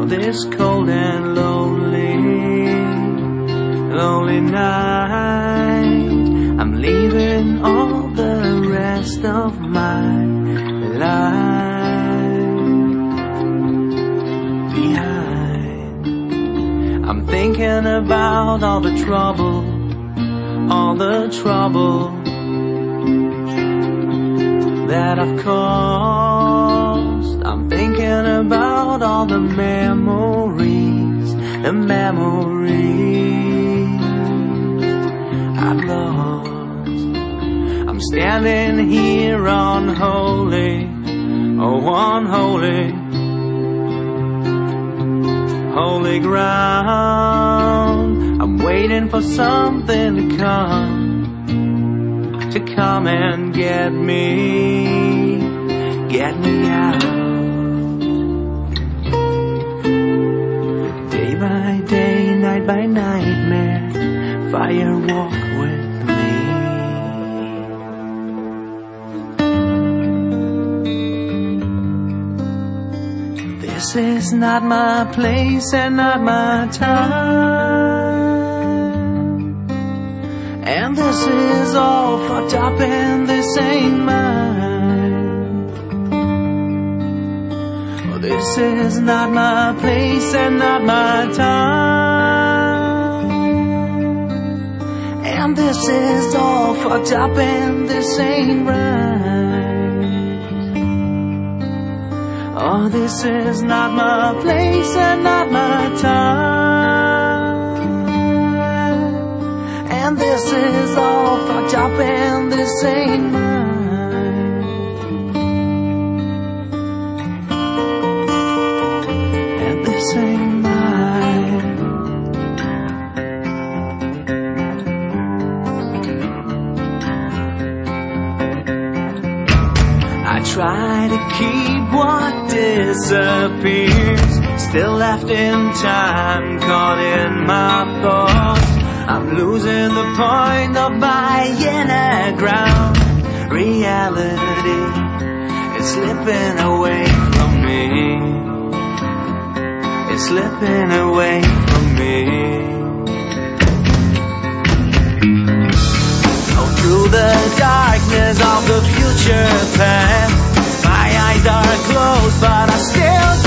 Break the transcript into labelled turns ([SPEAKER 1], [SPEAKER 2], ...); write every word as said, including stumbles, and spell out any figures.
[SPEAKER 1] Oh, this cold and lonely, lonely night. I'm leaving all the rest of my life behind. I'm thinking about all the trouble, all the trouble that I've caused. I'm thinking about all the memories, the memories I've lost. I'm standing here unholy, oh unholy, holy ground. I'm waiting for something to come, to come and get me, get me out. Day by day, night by nightmare, fire walk with me. This is not my place and not my time, and this is all fucked up and this ain't mine. Oh, this is not my place and not my time, and this is all fucked up and this ain't right. Oh, this is not my place and not my time, and this is all fucked up and this ain't mine. And this ain't mine. I try to keep what disappears, still left in time, caught in my thoughts. I'm losing the point of my inner ground. Reality is slipping away from me, it's slipping away from me. Oh, through the darkness of the future past, my eyes are closed, but I still